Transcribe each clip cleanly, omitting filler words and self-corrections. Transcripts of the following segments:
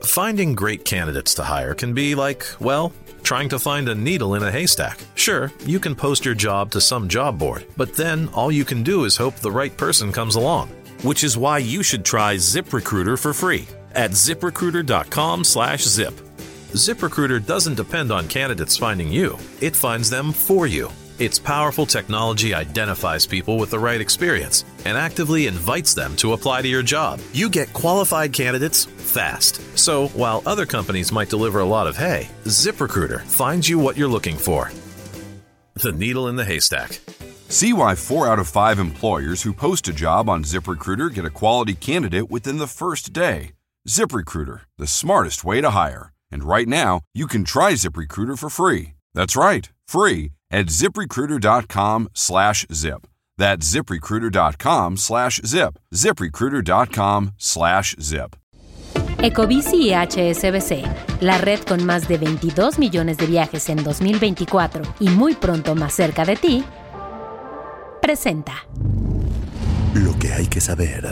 Finding great candidates to hire can be like, well, trying to find a needle in a haystack. Sure, you can post your job to some job board, but then all you can do is hope the right person comes along. Which is why you should try ZipRecruiter for free at ZipRecruiter.com/zip. ZipRecruiter doesn't depend on candidates finding you. It finds them for you. Its powerful technology identifies people with the right experience and actively invites them to apply to your job. You get qualified candidates fast. So, while other companies might deliver a lot of hay, ZipRecruiter finds you what you're looking for. The needle in the haystack. See why 4 out of 5 employers who post a job on ZipRecruiter get a quality candidate within the first day. ZipRecruiter, the smartest way to hire. And right now, you can try ZipRecruiter for free. That's right, free at ZipRecruiter.com/zip. That's ZipRecruiter.com/zip. ZipRecruiter.com/zip. Ecobici y HSBC, la red con más de 22 millones de viajes en 2024 y muy pronto más cerca de ti, presenta Lo que hay que saber.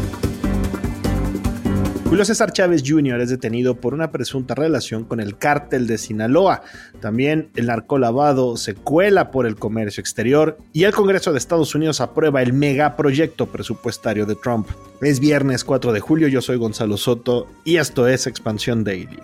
Julio César Chávez Jr. es detenido por una presunta relación con el cártel de Sinaloa. También el narcolavado se cuela por el comercio exterior y el Congreso de Estados Unidos aprueba el megaproyecto presupuestario de Trump. Es viernes 4 de julio, yo soy Gonzalo Soto y esto es Expansión Daily.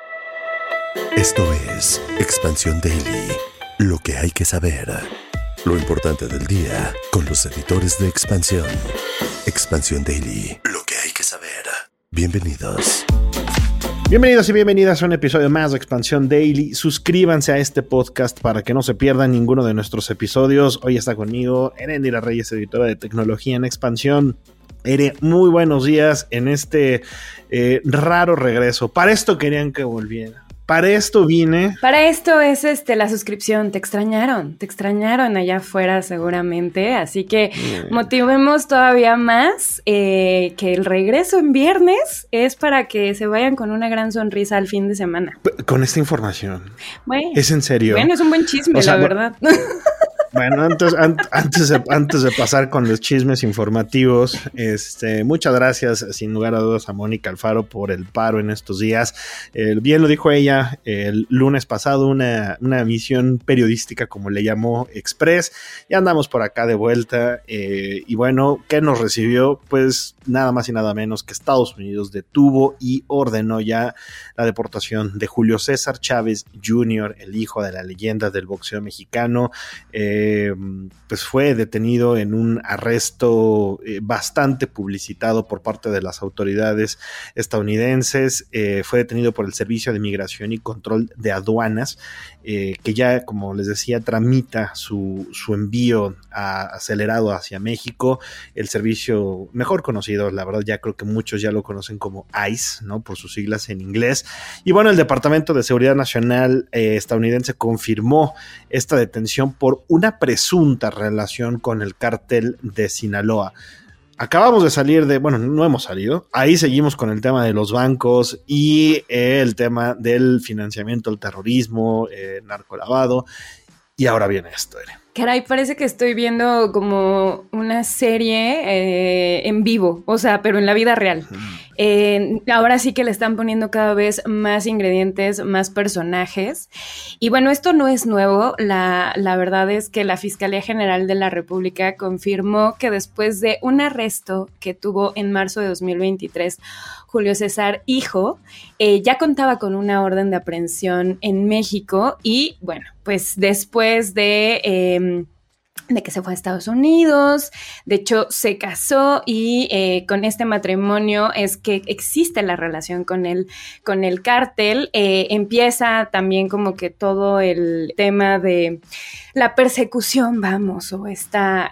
Esto es Expansión Daily. Lo que hay que saber. Lo importante del día con los editores de Expansión. Expansión Daily. Lo que hay que saber. Bienvenidos. Bienvenidos y bienvenidas a un episodio más de Expansión Daily. Suscríbanse a este podcast para que no se pierdan ninguno de nuestros episodios. Hoy está conmigo Erendira Reyes, editora de tecnología en Expansión. Ere, muy buenos días en este raro regreso. Para esto querían que volviera. Para esto vine. Para esto es la suscripción. Te extrañaron allá afuera seguramente. Así que motivemos todavía más que el regreso en viernes es para que se vayan con una gran sonrisa al fin de semana. Con esta información. Bueno, ¿es en serio? Bueno, es un buen chisme, la verdad. Bueno, antes de pasar con los chismes informativos, muchas gracias sin lugar a dudas a Mónica Alfaro por el paro en estos días. Bien lo dijo ella el lunes pasado, una misión periodística como le llamó Express. Ya andamos por acá de vuelta y bueno, ¿qué nos recibió? Pues nada más y nada menos que Estados Unidos detuvo y ordenó ya la deportación de Julio César Chávez Jr., el hijo de la leyenda del boxeo mexicano. Pues fue detenido en un arresto bastante publicitado por parte de las autoridades estadounidenses. Fue detenido por el Servicio de Migración y Control de Aduanas, que ya, como les decía, tramita su envío acelerado hacia México. El servicio mejor conocido, la verdad, ya creo que muchos ya lo conocen como ICE, ¿no? Por sus siglas en inglés. Y bueno, el Departamento de Seguridad Nacional estadounidense confirmó esta detención por una presunta relación con el cártel de Sinaloa. Acabamos de salir no hemos salido, ahí seguimos con el tema de los bancos y el tema del financiamiento al terrorismo, narcolavado, y ahora viene esto, Caray, parece que estoy viendo como una serie en vivo, o sea, pero en la vida real. Ahora sí que le están poniendo cada vez más ingredientes, más personajes. Y bueno, esto no es nuevo. La verdad es que la Fiscalía General de la República confirmó que después de un arresto que tuvo en marzo de 2023, Julio César hijo, ya contaba con una orden de aprehensión en México y bueno, pues después de que se fue a Estados Unidos, de hecho se casó y con este matrimonio es que existe la relación con el cártel. Empieza también como que todo el tema de la persecución, o esta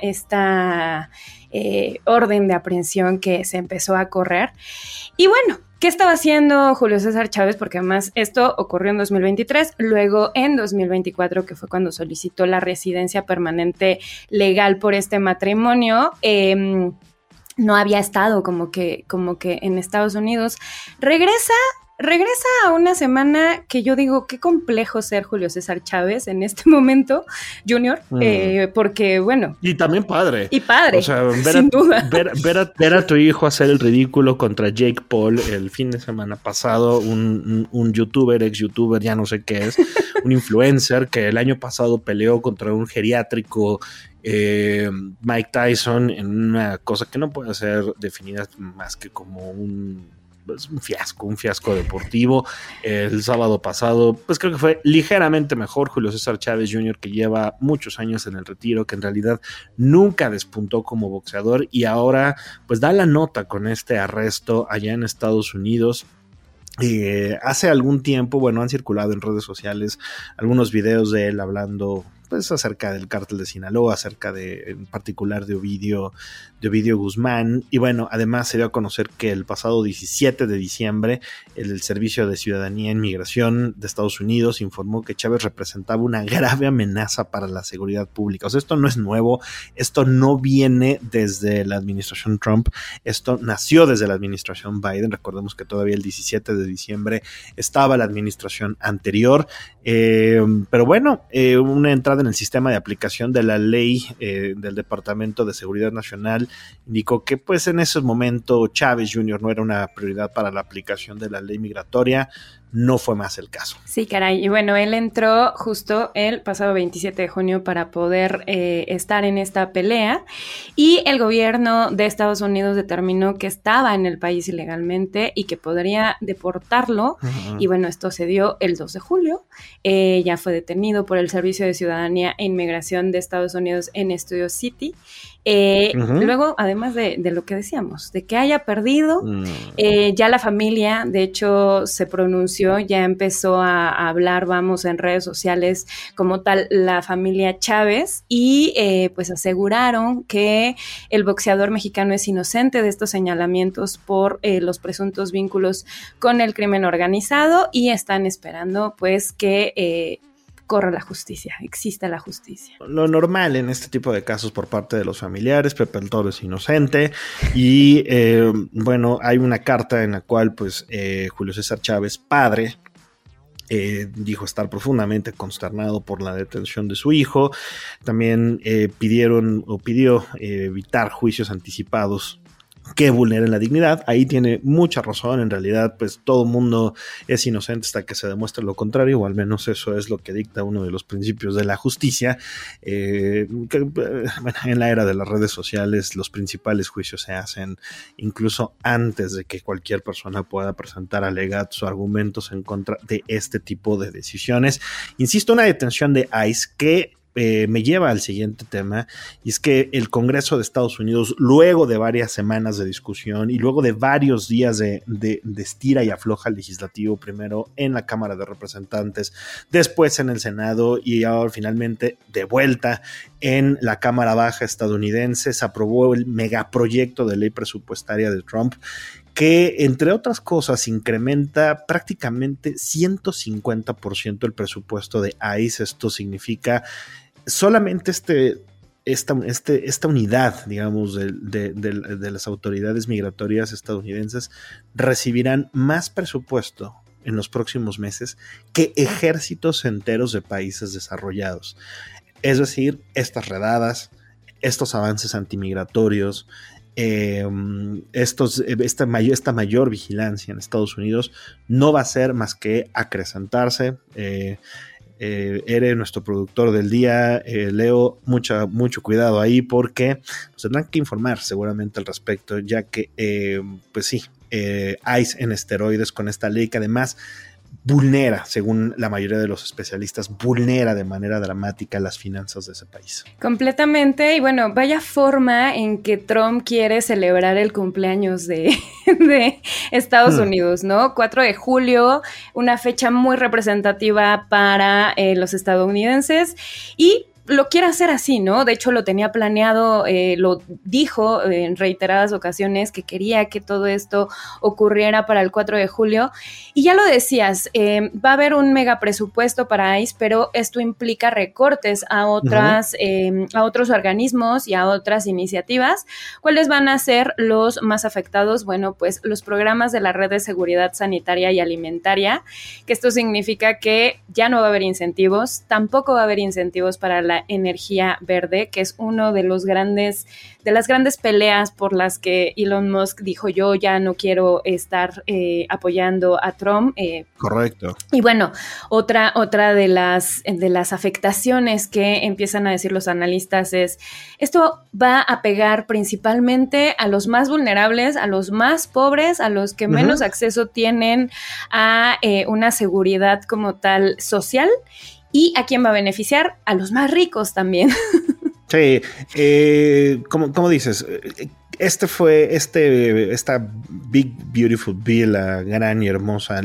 orden de aprehensión que se empezó a correr. Y bueno, ¿qué estaba haciendo Julio César Chávez? Porque además esto ocurrió en 2023, luego en 2024, que fue cuando solicitó la residencia permanente legal por este matrimonio. No había estado como que en Estados Unidos. Regresa regresa a una semana que yo digo, qué complejo ser Julio César Chávez en este momento, Junior, porque bueno. Y también padre. Y padre, o sea, sin duda. Ver a tu hijo hacer el ridículo contra Jake Paul el fin de semana pasado, un youtuber, ex-youtuber, ya no sé qué es, un influencer que el año pasado peleó contra un geriátrico Mike Tyson en una cosa que no puede ser definida más que como un fiasco deportivo. El sábado pasado, pues creo que fue ligeramente mejor Julio César Chávez Jr., que lleva muchos años en el retiro, que en realidad nunca despuntó como boxeador y ahora pues da la nota con este arresto allá en Estados Unidos. Hace algún tiempo, bueno, han circulado en redes sociales algunos videos de él hablando pues acerca del cártel de Sinaloa, acerca de, en particular de Ovidio Guzmán, y bueno, además se dio a conocer que el pasado 17 de diciembre el Servicio de Ciudadanía e Inmigración de Estados Unidos informó que Chávez representaba una grave amenaza para la seguridad pública. O sea, esto no es nuevo, esto no viene desde la administración Trump, esto nació desde la administración Biden. Recordemos que todavía el 17 de diciembre estaba la administración anterior, pero bueno, una entrada en el sistema de aplicación de la ley del Departamento de Seguridad Nacional indicó que pues en ese momento Chávez Jr. no era una prioridad para la aplicación de la ley migratoria. No fue más el caso. Sí, caray. Y bueno, él entró justo el pasado 27 de junio para poder estar en esta pelea, y el gobierno de Estados Unidos determinó que estaba en el país ilegalmente y que podría deportarlo. Uh-huh. Y bueno, esto se dio el 2 de julio. Ya fue detenido por el Servicio de Ciudadanía e Inmigración de Estados Unidos en Studio City. Uh-huh. Luego, además de lo que decíamos, de que haya perdido, ya la familia, de hecho, se pronunció, ya empezó a hablar, vamos, en redes sociales como tal, la familia Chávez, y pues aseguraron que el boxeador mexicano es inocente de estos señalamientos por los presuntos vínculos con el crimen organizado, y están esperando pues que corra la justicia, exista la justicia. Lo normal en este tipo de casos por parte de los familiares: Pepe el Toro es inocente, y bueno, hay una carta en la cual pues Julio César Chávez, padre, dijo estar profundamente consternado por la detención de su hijo. También pidió evitar juicios anticipados que vulneren la dignidad. Ahí tiene mucha razón. En realidad, pues todo mundo es inocente hasta que se demuestre lo contrario, o al menos eso es lo que dicta uno de los principios de la justicia. Bueno, en la era de las redes sociales, los principales juicios se hacen incluso antes de que cualquier persona pueda presentar alegatos o argumentos en contra de este tipo de decisiones. Insisto, una detención de ICE que me lleva al siguiente tema, y es que el Congreso de Estados Unidos, luego de varias semanas de discusión y luego de varios días de estira y afloja legislativo, primero en la Cámara de Representantes, después en el Senado y ahora finalmente de vuelta en la Cámara Baja estadounidense, se aprobó el megaproyecto de ley presupuestaria de Trump, que entre otras cosas incrementa prácticamente 150% el presupuesto de ICE. Esto significa solamente esta unidad, digamos, de las autoridades migratorias estadounidenses recibirán más presupuesto en los próximos meses que ejércitos enteros de países desarrollados. Es decir, estas redadas, estos avances antimigratorios, esta mayor vigilancia en Estados Unidos no va a ser más que acrecentarse. Eres nuestro productor del día, Leo, mucho cuidado ahí, porque nos tendrán que informar seguramente al respecto, ya que pues sí, ICE en esteroides, con esta ley que además vulnera, según la mayoría de los especialistas, vulnera de manera dramática las finanzas de ese país. Completamente. Y bueno, vaya forma en que Trump quiere celebrar el cumpleaños de Estados Unidos, ¿no? 4 de julio, una fecha muy representativa para los estadounidenses, y lo quiere hacer así, ¿no? De hecho, lo tenía planeado, lo dijo en reiteradas ocasiones que quería que todo esto ocurriera para el 4 de julio. Y ya lo decías, va a haber un mega presupuesto para ICE, pero esto implica recortes a otros organismos y a otras iniciativas. ¿Cuáles van a ser los más afectados? Bueno, pues los programas de la Red de Seguridad Sanitaria y Alimentaria, que esto significa que ya no va a haber incentivos, tampoco va a haber incentivos para la energía verde, que es uno de las grandes peleas por las que Elon Musk dijo: yo ya no quiero estar apoyando a Trump. Correcto. Y bueno, otra de las afectaciones que empiezan a decir los analistas es: esto va a pegar principalmente a los más vulnerables, a los más pobres, a los que menos acceso tienen a una seguridad como tal social. ¿Y a quién va a beneficiar? A los más ricos también. Sí, ¿cómo dices? Esta Big Beautiful Bill, la gran y hermosa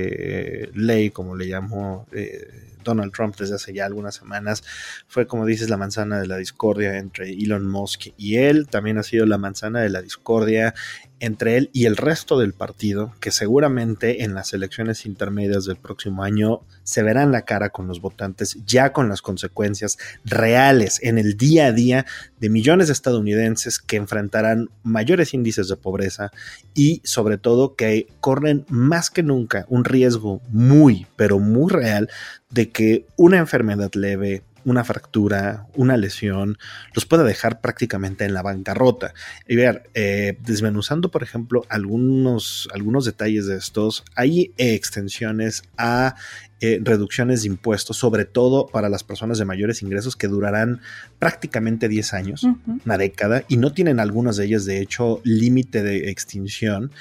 ley, como le llamó Donald Trump desde hace ya algunas semanas, fue, como dices, la manzana de la discordia entre Elon Musk y él. También ha sido la manzana de la discordia entre él y el resto del partido, que seguramente en las elecciones intermedias del próximo año se verán la cara con los votantes, ya con las consecuencias reales en el día a día de millones de estadounidenses que enfrentarán mayores índices de pobreza y sobre todo que corren más que nunca un riesgo muy, pero muy real de que una enfermedad leve, una fractura, una lesión, los puede dejar prácticamente en la bancarrota. Y ver, desmenuzando, por ejemplo, algunos detalles de estos, hay extensiones a reducciones de impuestos, sobre todo para las personas de mayores ingresos, que durarán prácticamente 10 años, una década, y no tienen algunas de ellas, de hecho, límite de extinción,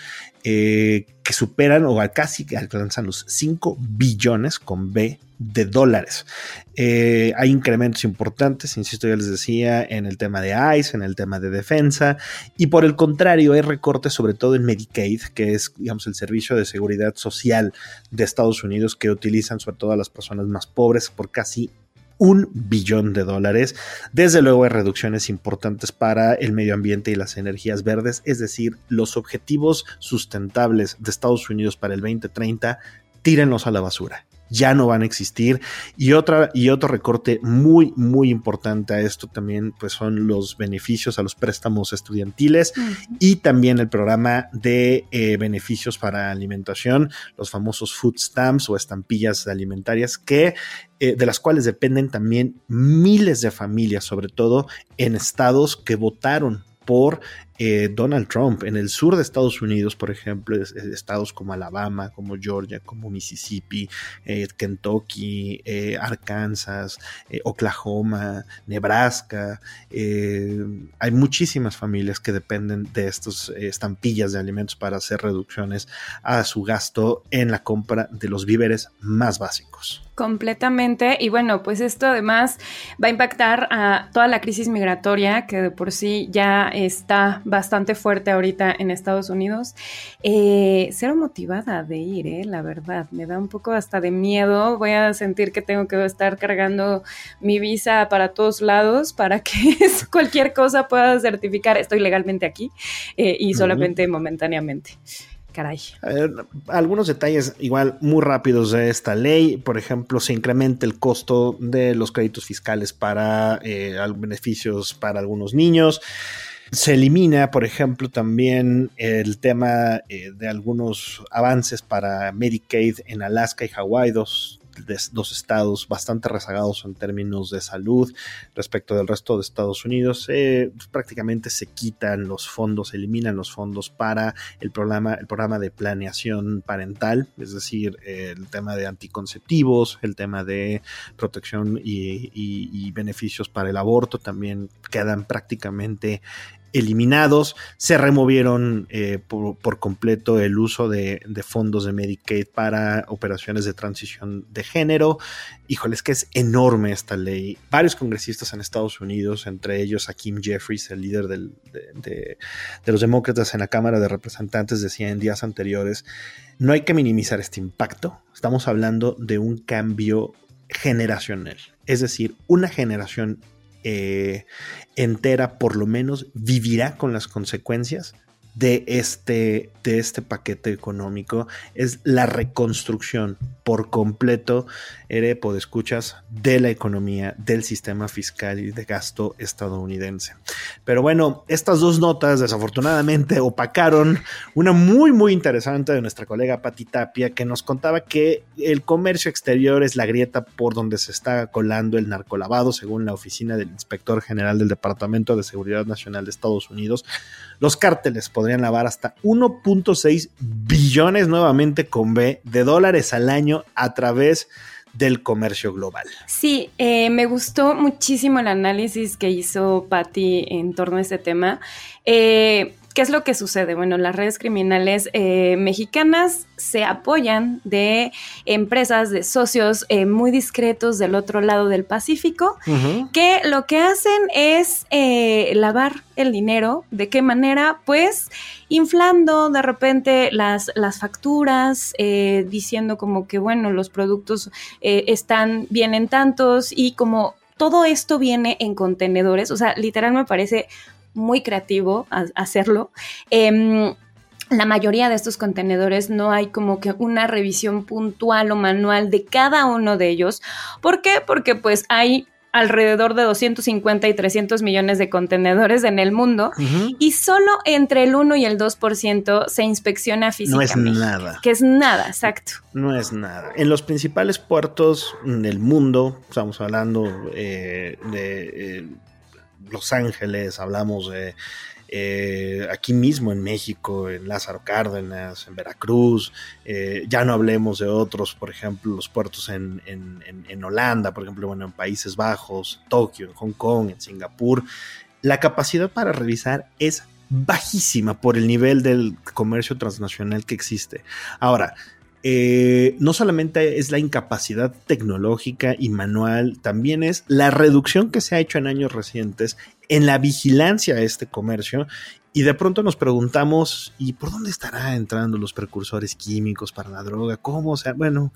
que superan o casi alcanzan los 5 billones con B de dólares. Hay incrementos importantes, insisto, ya les decía, en el tema de ICE, en el tema de defensa, y por el contrario hay recortes sobre todo en Medicaid, que es, digamos, el servicio de seguridad social de Estados Unidos, que utilizan sobre todo a las personas más pobres, por casi $1 billón. Desde luego hay reducciones importantes para el medio ambiente y las energías verdes, es decir, los objetivos sustentables de Estados Unidos para el 2030, tírenlos a la basura. Ya no van a existir. Y otro recorte muy, muy importante a esto también, pues, son los beneficios a los préstamos estudiantiles y también el programa de beneficios para alimentación, los famosos food stamps o estampillas alimentarias, que de las cuales dependen también miles de familias, sobre todo en estados que votaron por Donald Trump. En el sur de Estados Unidos, por ejemplo, estados como Alabama, como Georgia, como Mississippi, Kentucky, Arkansas, Oklahoma, Nebraska, hay muchísimas familias que dependen de estas estampillas de alimentos para hacer reducciones a su gasto en la compra de los víveres más básicos. Completamente. Y bueno, pues esto además va a impactar a toda la crisis migratoria, que de por sí ya está bastante fuerte ahorita en Estados Unidos. Cero motivada de ir, la verdad. Me da un poco hasta de miedo. Voy a sentir que tengo que estar cargando mi visa para todos lados para que cualquier cosa pueda certificar estoy legalmente aquí y solamente momentáneamente. Caray. Algunos detalles igual muy rápidos de esta ley. Por ejemplo, se incrementa el costo de los créditos fiscales para beneficios para algunos niños. Se elimina, por ejemplo, también el tema de algunos avances para Medicaid en Alaska y Hawái, dos estados bastante rezagados en términos de salud respecto del resto de Estados Unidos. Prácticamente se quitan los fondos, se eliminan los fondos para el programa de planeación parental, es decir, el tema de anticonceptivos, el tema de protección y beneficios para el aborto también quedan prácticamente eliminados. Se removieron por completo el uso de fondos de Medicaid para operaciones de transición de género. Híjole, es que es enorme esta ley. Varios congresistas en Estados Unidos, entre ellos Hakeem Jeffries, el líder de los demócratas en la Cámara de Representantes, decía en días anteriores: no hay que minimizar este impacto. Estamos hablando de un cambio generacional. es decir, una generación entera por lo menos vivirá con las consecuencias de este paquete económico. Es la reconstrucción por completo, podescuchas, de la economía, del sistema fiscal y de gasto estadounidense. Pero bueno, estas dos notas desafortunadamente opacaron una muy muy interesante de nuestra colega Pati Tapia, que nos contaba que el comercio exterior es la grieta por donde se está colando el narcolavado. Según la oficina del Inspector General del Departamento de Seguridad Nacional de Estados Unidos, los cárteles podrían lavar hasta 1.6 billones, nuevamente con B, de dólares al año a través del comercio global. Sí, me gustó muchísimo el análisis que hizo Patti en torno a este tema. ¿Qué es lo que sucede? Bueno, las redes criminales mexicanas se apoyan de empresas, de socios muy discretos del otro lado del Pacífico, que lo que hacen es lavar el dinero. ¿De qué manera? Pues inflando de repente las facturas, diciendo como que, bueno, los productos vienen tantos, y como todo esto viene en contenedores, o sea, literal me parece muy creativo hacerlo. La mayoría de estos contenedores no hay como que una revisión puntual o manual de cada uno de ellos. ¿Por qué? Porque pues hay alrededor de 250 y 300 millones de contenedores en el mundo, y solo entre el 1 y el 2% se inspecciona físicamente. No es nada. Que es nada, exacto. No es nada. En los principales puertos del mundo, estamos hablando de Los Ángeles, hablamos de aquí mismo en México, en Lázaro Cárdenas, en Veracruz, ya no hablemos de otros, por ejemplo, los puertos en Holanda, por ejemplo, bueno, en Países Bajos, Tokio, en Hong Kong, en Singapur. La capacidad para revisar es bajísima por el nivel del comercio transnacional que existe. Ahora, no solamente es la incapacidad tecnológica y manual, también es la reducción que se ha hecho en años recientes en la vigilancia a este comercio, y de pronto nos preguntamos, ¿y por dónde estará entrando los precursores químicos para la droga? ¿Cómo? O sea, bueno,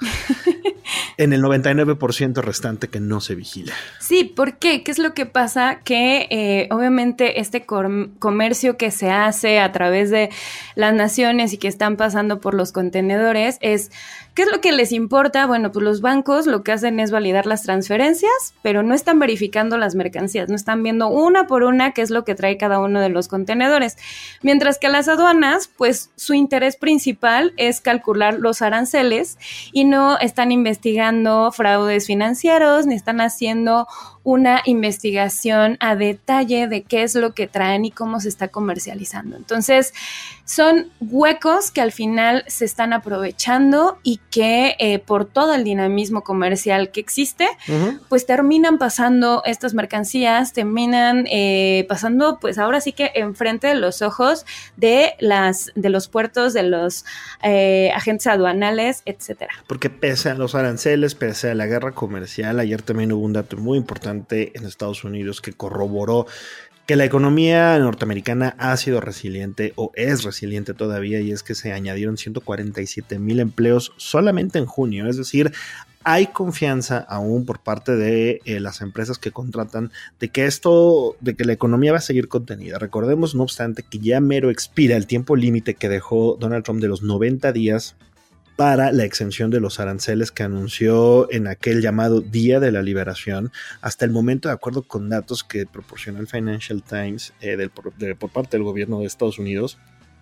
en el 99% restante que no se vigila. Sí, ¿por qué? ¿Qué es lo que pasa? Que obviamente este comercio que se hace a través de las naciones y que están pasando por los contenedores es... ¿Qué es lo que les importa? Bueno, pues los bancos lo que hacen es validar las transferencias, pero no están verificando las mercancías, no están viendo una por una qué es lo que trae cada uno de los contenedores. Mientras que las aduanas, pues su interés principal es calcular los aranceles y no están investigando fraudes financieros, ni están haciendo una investigación a detalle de qué es lo que traen y cómo se está comercializando. Entonces, son huecos que al final se están aprovechando y que por todo el dinamismo comercial que existe, pues terminan pasando estas mercancías, terminan pasando, pues ahora sí que enfrente de los ojos de los puertos, de los agentes aduanales, etcétera. Porque pese a los aranceles, pese a la guerra comercial, ayer también hubo un dato muy importante en Estados Unidos que corroboró que la economía norteamericana ha sido resiliente o es resiliente todavía, y es que se añadieron 147,000 empleos solamente en junio. Es decir, hay confianza aún por parte de las empresas que contratan de que la economía va a seguir contenida. Recordemos, no obstante, que ya mero expira el tiempo límite que dejó Donald Trump de los 90 días para la exención de los aranceles que anunció en aquel llamado Día de la Liberación. Hasta el momento, de acuerdo con datos que proporcionó el Financial Times por parte del gobierno de Estados Unidos,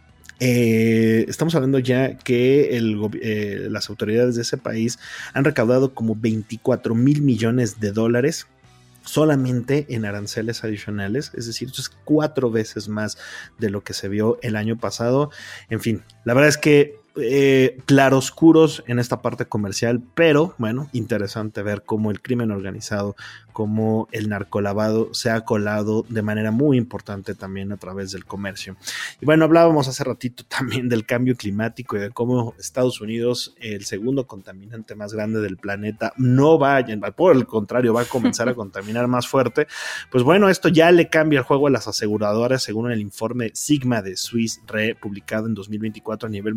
estamos hablando ya que las autoridades de ese país han recaudado como 24,000 millones de dólares solamente en aranceles adicionales. Es decir, esto es 4 veces más de lo que se vio el año pasado. En fin, la verdad es que claroscuros en esta parte comercial, pero bueno, interesante ver cómo el crimen organizado, cómo el narcolavado se ha colado de manera muy importante también a través del comercio. Y bueno, hablábamos hace ratito también del cambio climático y de cómo Estados Unidos, el segundo contaminante más grande del planeta, por el contrario, va a comenzar a contaminar más fuerte. Pues bueno, esto ya le cambia el juego a las aseguradoras, según el informe Sigma de Swiss Re, publicado en 2024 a nivel mundial.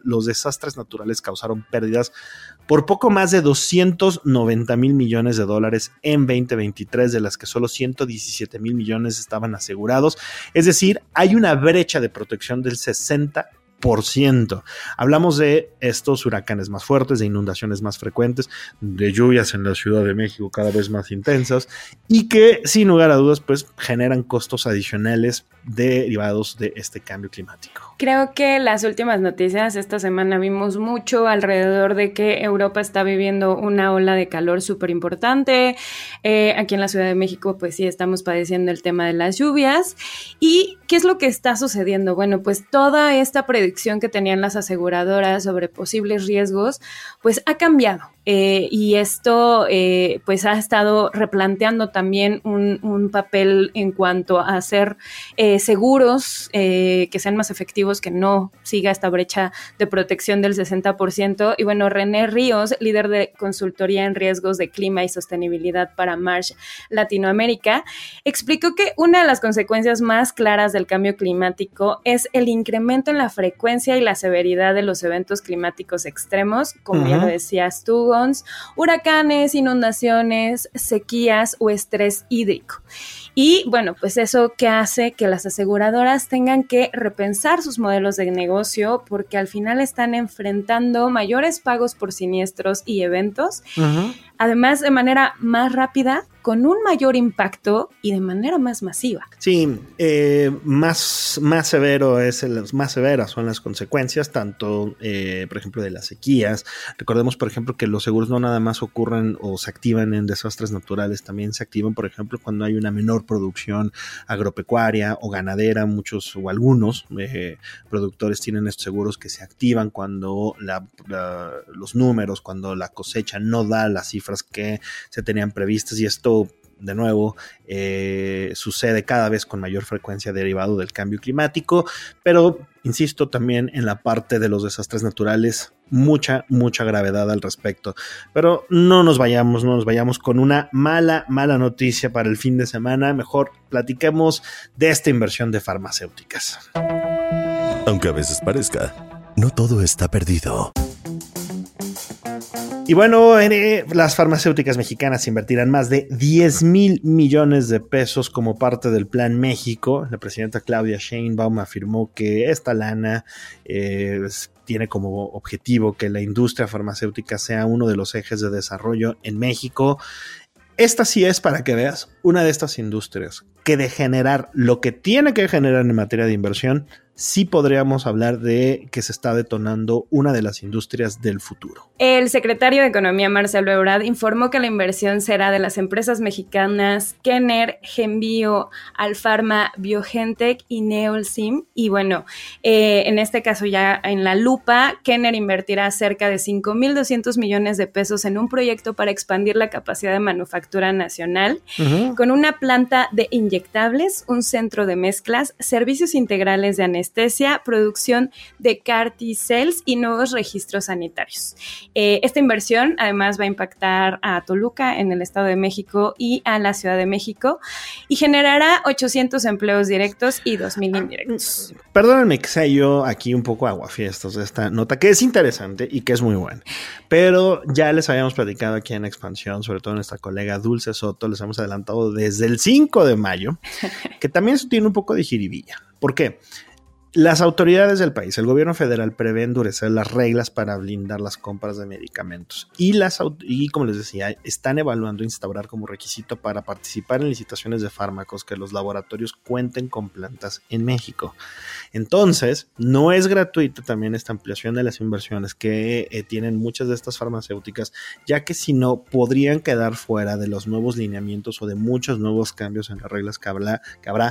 los desastres naturales causaron pérdidas por poco más de 290,000 millones de dólares en 2023, de las que solo 117,000 millones estaban asegurados. Es decir, hay una brecha de protección del 60%. Hablamos de estos huracanes más fuertes, de inundaciones más frecuentes, de lluvias en la Ciudad de México cada vez más intensas y que sin lugar a dudas pues generan costos adicionales derivados de este cambio climático. Creo que las últimas noticias esta semana vimos mucho alrededor de que Europa está viviendo una ola de calor súper importante. Aquí en la Ciudad de México pues sí estamos padeciendo el tema de las lluvias. ¿Y qué es lo que está sucediendo? Bueno, pues toda esta predicción que tenían las aseguradoras sobre posibles riesgos pues ha cambiado. Y esto pues ha estado replanteando también un papel en cuanto a hacer seguros que sean más efectivos, que no siga esta brecha de protección del 60%. Y bueno, René Ríos, líder de consultoría en riesgos de clima y sostenibilidad para Marsh Latinoamérica, explicó que una de las consecuencias más claras del cambio climático es el incremento en la frecuencia y la severidad de los eventos climáticos extremos, como ya lo decías tú, huracanes, inundaciones, sequías o estrés hídrico. Y bueno, pues eso que hace que las aseguradoras tengan que repensar sus modelos de negocio, porque al final están enfrentando mayores pagos por siniestros y eventos, además de manera más rápida, con un mayor impacto y de manera más masiva. Sí, más severas son las consecuencias, tanto, por ejemplo, de las sequías. Recordemos, por ejemplo, que los seguros no nada más ocurren o se activan en desastres naturales, también se activan, por ejemplo, cuando hay una menor producción agropecuaria o ganadera. Muchos o algunos productores tienen estos seguros que se activan cuando los números, cuando la cosecha no da las cifras que se tenían previstas, y esto de nuevo sucede cada vez con mayor frecuencia derivado del cambio climático. Pero insisto, también en la parte de los desastres naturales mucha gravedad al respecto. Pero no nos vayamos con una mala noticia para el fin de semana. Mejor platiquemos de esta inversión de farmacéuticas. Aunque a veces parezca, no todo está perdido. Y bueno, las farmacéuticas mexicanas invertirán más de 10,000 millones de pesos como parte del Plan México. La presidenta Claudia Sheinbaum afirmó que esta lana tiene como objetivo que la industria farmacéutica sea uno de los ejes de desarrollo en México. Esta sí es, para que veas, una de estas industrias que de generar lo que tiene que generar en materia de inversión, sí podríamos hablar de que se está detonando una de las industrias del futuro. El secretario de Economía, Marcelo Ebrard, informó que la inversión será de las empresas mexicanas Kenner, Genbio, Alfarma, Biogentech y Neolsim. Y bueno, en este caso ya en la lupa, Kenner invertirá cerca de 5,200 millones de pesos en un proyecto para expandir la capacidad de manufactura nacional, con una planta de inyectables, un centro de mezclas, servicios integrales de anestesia, producción de CAR T-cells y nuevos registros sanitarios. Esta inversión además va a impactar a Toluca en el Estado de México y a la Ciudad de México y generará 800 empleos directos y 2,000 indirectos. Perdónenme que sea yo aquí un poco aguafiestos de esta nota, que es interesante y que es muy buena, pero ya les habíamos platicado aquí en Expansión, sobre todo nuestra colega Dulce Soto, les hemos adelantado desde el 5 de mayo, que también eso tiene un poco de jiribilla. ¿Por qué? Las autoridades del país, el gobierno federal, prevé endurecer las reglas para blindar las compras de medicamentos y como les decía, están evaluando instaurar como requisito para participar en licitaciones de fármacos que los laboratorios cuenten con plantas en México. Entonces, no es gratuita también esta ampliación de las inversiones que tienen muchas de estas farmacéuticas, ya que si no, podrían quedar fuera de los nuevos lineamientos o de muchos nuevos cambios en las reglas que habrá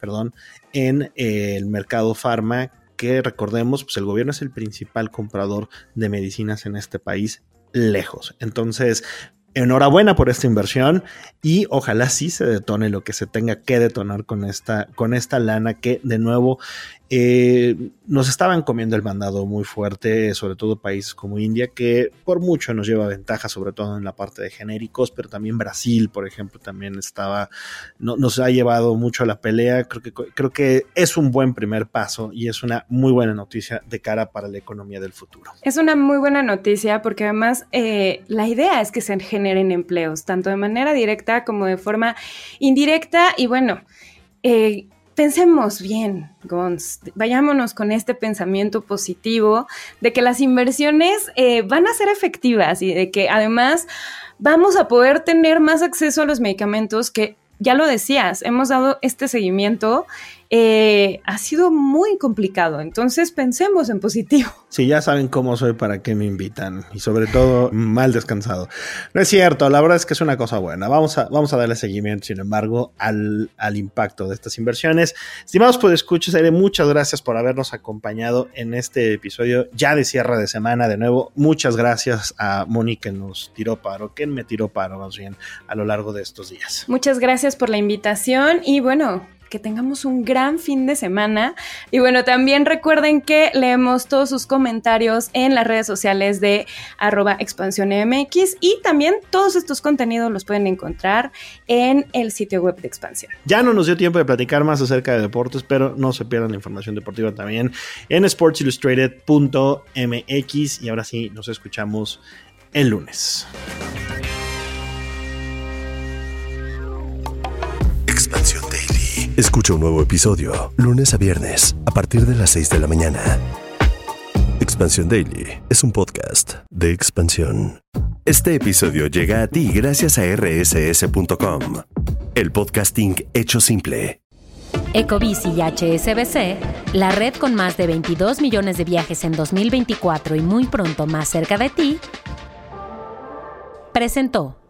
en el mercado farma, que recordemos, pues el gobierno es el principal comprador de medicinas en este país, lejos. Entonces, enhorabuena por esta inversión y ojalá sí se detone lo que se tenga que detonar con esta lana, que de nuevo nos estaban comiendo el mandado muy fuerte, sobre todo países como India, que por mucho nos lleva ventaja, sobre todo en la parte de genéricos, pero también Brasil, por ejemplo, también nos ha llevado mucho a la pelea. Creo que es un buen primer paso y es una muy buena noticia de cara para la economía del futuro. Es una muy buena noticia porque además la idea es que se generen empleos, tanto de manera directa como de forma indirecta, y bueno, pensemos bien, Gonz, vayámonos con este pensamiento positivo de que las inversiones van a ser efectivas y de que además vamos a poder tener más acceso a los medicamentos que, ya lo decías, hemos dado este seguimiento, ha sido muy complicado, entonces pensemos en positivo. Sí, ya saben cómo soy, para qué me invitan, y sobre todo mal descansado. No es cierto, la verdad es que es una cosa buena. Vamos a darle seguimiento, sin embargo, al impacto de estas inversiones. Estimados podescuchas, muchas gracias por habernos acompañado en este episodio ya de cierre de semana. De nuevo, muchas gracias a Moni, que nos tiró paro, que me tiró paro más bien a lo largo de estos días. Muchas gracias por la invitación y bueno, que tengamos un gran fin de semana. Y bueno, también recuerden que leemos todos sus comentarios en las redes sociales de @expansiónmx, y también todos estos contenidos los pueden encontrar en el sitio web de Expansión. Ya no nos dio tiempo de platicar más acerca de deportes, pero no se pierdan la información deportiva también en sportsillustrated.mx, y ahora sí, nos escuchamos el lunes. Expansión Daily. Escucha un nuevo episodio lunes a viernes a partir de las 6 de la mañana. Expansión Daily es un podcast de Expansión. Este episodio llega a ti gracias a rss.com, el podcasting hecho simple. Ecobici y HSBC, la red con más de 22 millones de viajes en 2024 y muy pronto más cerca de ti, presentó.